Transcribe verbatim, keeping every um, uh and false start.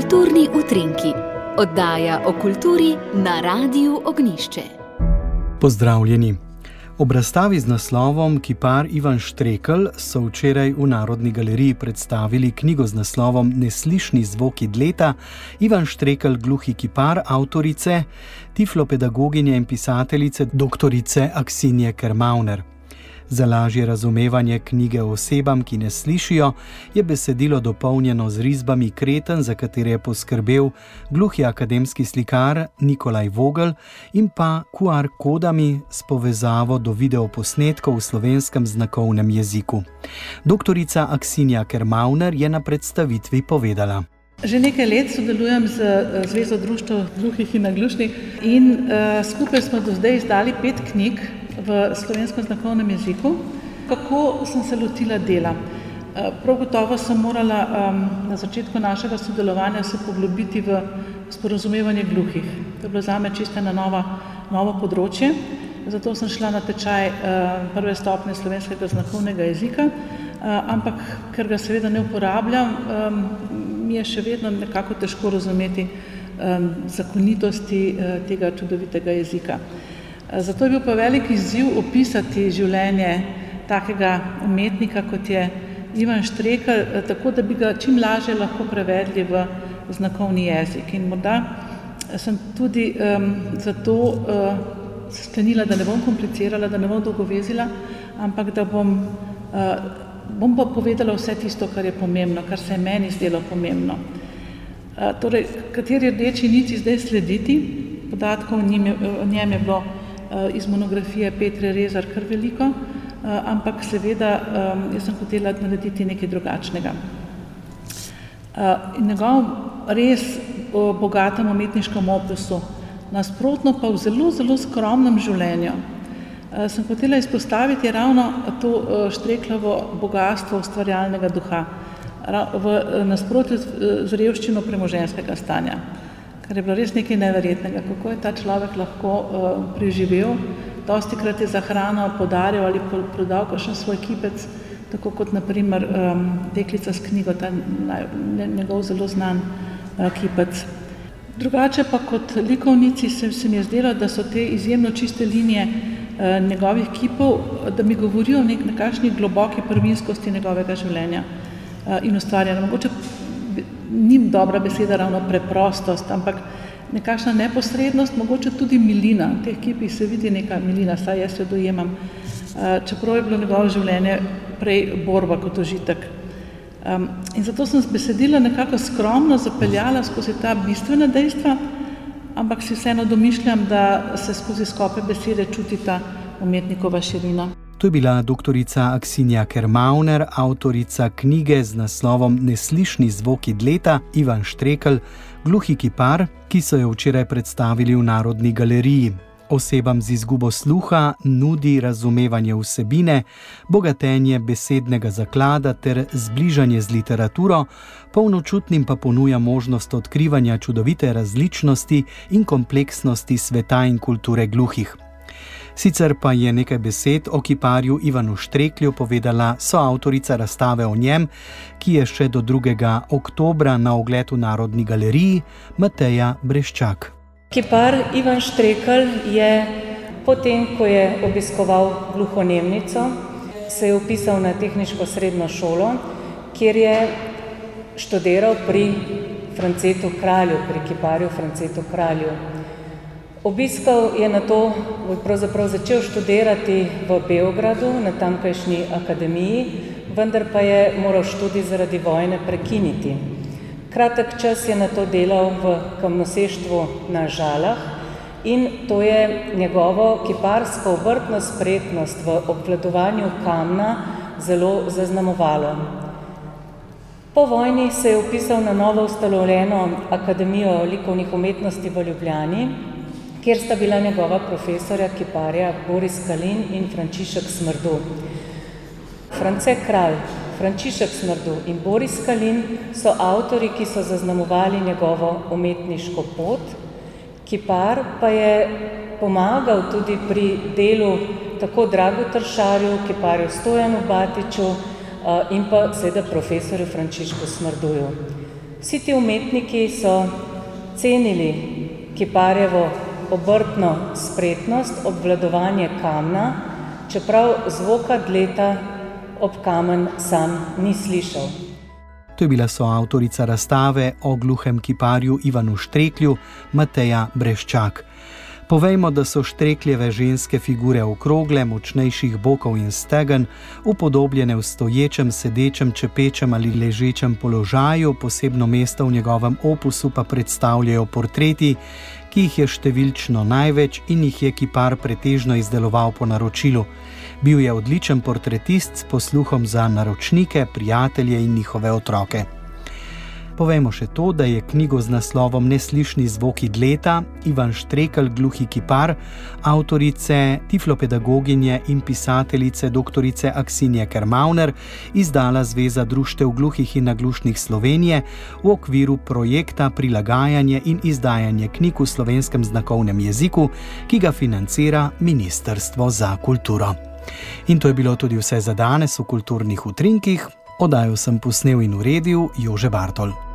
Kulturni utrinki, oddaja o kulturi na Radiu Ognjišče. Pozdravljeni. Ob razstavi z naslovom Kipar Ivan Štrekelj so včeraj v Narodni galeriji predstavili knjigo z naslovom Neslišni zvoki dleta Ivan Štrekelj gluhi kipar avtorice, tiflopedagoginje in pisateljice doktorice Aksinje Kermauner. Za lažje razumevanje knjige osebam, ki ne slišijo, je besedilo dopolnjeno z risbami kreten, za katere je poskrbel gluhi akademski slikar Nikolaj Vogel, in pa Q R kodami s povezavo do videoposnetkov v slovenskem znakovnem jeziku. Doktorica Aksinja Kermauner je na predstavitvi povedala. Že nekaj let sodelujem z Zvezo društev gluhih in naglušnih in uh, skupaj smo do zdaj izdali pet knjig v slovenskem znakovnem jeziku. Kako sem se lotila dela? Uh, prav gotovo sem morala um, na začetku našega sodelovanja se poglobiti v sporazumevanje gluhih. To je bilo zame čisto ena nova, novo področje. Zato sem šla na tečaj uh, prve stopnje slovenskega znakovnega jezika, uh, ampak ker ga seveda ne uporabljam, um, mi je še vedno nekako težko razumeti um, zakonitosti uh, tega čudovitega jezika. Uh, zato je bil pa velik izziv opisati življenje takega umetnika, kot je Ivan Štrekelj, uh, tako da bi ga čim lažje lahko prevedli v znakovni jezik. In morda sem tudi um, zato uh, sklenila, da ne bom komplicirala, da ne bom dolgovezila, ampak da bom uh, bom pa povedala vse tisto, kar je pomembno, kar se je meni zdelo pomembno. Uh, torej, kateri rdeči niti zdaj slediti, podatkov o njem je, o njem je bilo uh, iz monografije Petre Rezar kar veliko, uh, ampak seveda um, jaz sem hotela narediti nekaj drugačnega. Uh, in njegov res uh, bogatem umetniškem opusu, nasprotno pa v zelo, zelo skromnem življenju, uh, sem hotela izpostaviti ravno to uh, Štrekljovo bogatstvo ustvarjalnega duha, v nasprotju z revščino premoženjskega stanja, kar je bilo res nekaj neverjetnega, kako je ta človek lahko uh, preživel. Dostikrat je za hrano podaril ali prodal kakšen svoj kipec, tako kot na primer um, Deklica s knjigo, ta njegov zelo znan uh, kipec. Drugače pa kot likovnici se, se mi je zdelo, da so te izjemno čiste linije eh, njegovih kipov, da mi govorijo o nek, nekakšni globoki prvinskosti njegovega življenja eh, in ustvarjanja. Mogoče ni dobra beseda ravno preprostost, ampak nekakšna neposrednost, mogoče tudi milina. V teh kipih se vidi neka milina, saj jaz jo dojemam, eh, čeprav je bilo njegovo življenje prej borba kot užitek. Um, in zato sem z besedila nekako skromno zapeljala skozi ta bistvena dejstva, ampak si vseeno domišljam, da se skozi skope besede čuti ta umetnikova širina. To je bila doktorica Aksinja Kermauner, avtorica knjige z naslovom Neslišni zvoki dleta Ivan Štrekelj gluhi kipar, ki so jo včeraj predstavili v Narodni galeriji. Osebam z izgubo sluha nudi razumevanje vsebine, bogatenje besednega zaklada ter zbližanje z literaturo, polnočutnim pa ponuja možnost odkrivanja čudovite različnosti in kompleksnosti sveta in kulture gluhih. Sicer pa je nekaj besed o kiparju Ivanu Štreklju povedala soavtorica razstave o njem, ki je še do drugega oktobra na ogled v Narodni galeriji, Mateja Breščak. Kipar Ivan Štrekelj je, potem ko je obiskoval gluhonemnico, se je vpisal na tehniško srednjo šolo, kjer je študiral pri Francetu Kralju, pri kiparju Francetu Kralju. Obiskal je nato, pravzaprav začel študirati v Beogradu na tamkajšnji akademiji, vendar pa je moral študij zaradi vojne prekiniti. Kratek čas je nato delal v kamnoseštvu na Žalah in to je njegovo kiparsko obrtno spretnost v obvladovanju kamna zelo zaznamovalo. Po vojni se je vpisal na novo ustanovljeno Akademijo likovnih umetnosti v Ljubljani, kjer sta bila njegova profesorja kiparja Boris Kalin in Frančišek Smrdu. France Kralj, Frančišek Smrdu in Boris Kalin so avtori, ki so zaznamovali njegovo umetniško pot. Kipar pa je pomagal tudi pri delu tako Dragu Tršarju, kiparju Stojanu Batiču in pa seveda profesorju Frančišku Smrduju. Vsi ti umetniki so cenili kiparjevo obrtno spretnost, obvladovanje kamna, čeprav zvoka dleta ob kamen sam ni slišal. To je bila soavtorica razstave o gluhem kiparju Ivanu Štreklju, Mateja Breščak. Povejmo, da so Štrekljeve ženske figure okrogle, močnejših bokov in stegen, upodobljene v stoječem, sedečem, čepečem ali ležečem položaju, posebno mesto v njegovem opusu pa predstavljajo portreti, ki jih je številčno največ in jih je kipar pretežno izdeloval po naročilu. Bil je odličen portretist s posluhom za naročnike, prijatelje in njihove otroke. Povejmo še to, da je knjigo z naslovom Neslišni zvoki dleta Ivan Štrekelj, gluhi kipar, avtorice, tiflopedagoginje in pisateljice doktorice Aksinje Kermauner izdala Zveza društev gluhih in naglušnih Slovenije v okviru projekta Prilagajanje in izdajanje knjig v slovenskem znakovnem jeziku, ki ga financira Ministrstvo za kulturo. In to je bilo tudi vse za danes v Kulturnih utrinkih. Oddajo sem posnel in uredil Jože Bartol.